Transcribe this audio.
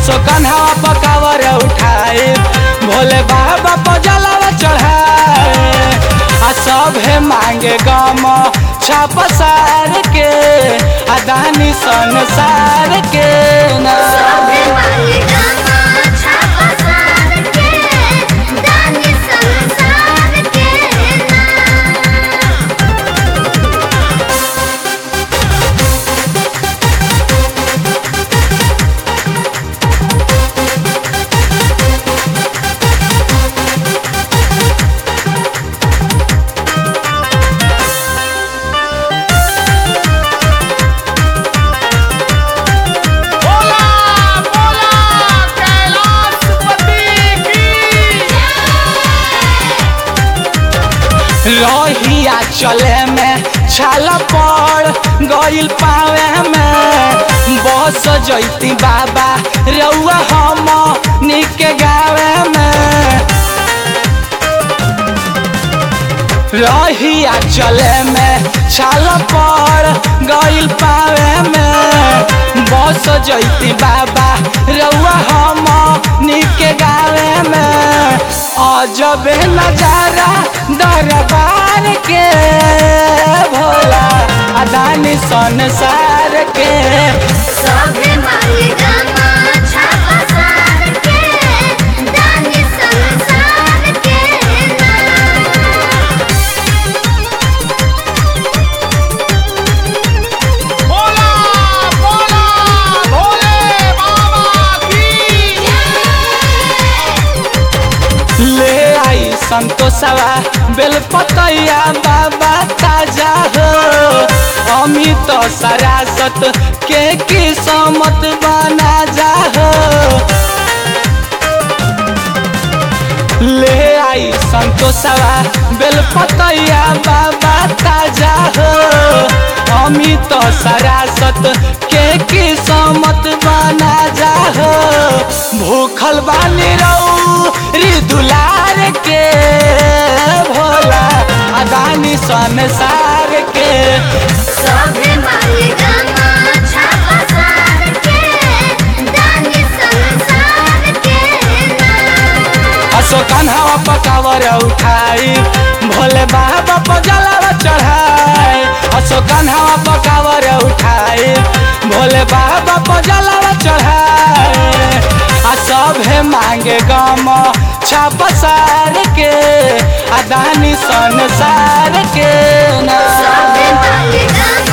असो कन्हवा पकावर उठाए भोले बाबा पजलवा चढ़ाए आ सभे मांगे गम छाप सार के अदानी संसार के ना सभे मांगे गम छाप सार के दानी संसार के ना। रहिया चले में छाल पड़ गइल पावे में बस जैती बाबा रउआ हम निके गावे में रहिया चले में छाल पड़ गइल पावे में बस जैती बाबा रउआ हम निके गावे में अजबे नजारा दरबार के भोला अदानी संसार के सभे मांगे गम छाप सार के दानी संसार के ना। ले आई संतोषवा बेलपतैया बाबा ताजा हो अमित सरासत के किस्मत बना जा हो ले आई संतोषवा बेलपतैया बाबा ताजा हो अमित सरासत के किस्मत बना जा हो भूखल बानी रहू दुलार के भोला अदानी संसार के सभे मांगे गम छाप सार के दानी संसार के ना। असो कन्हवा पकावर उठाई भोले बाबा पजलवा चढ़ाए असो कन्हवा पकावर उठाई भोले बाबा पजलवा चढ़ाए आ सभे मांगे गम छाप सार के अदानी संसार के ना सभे मांगे गम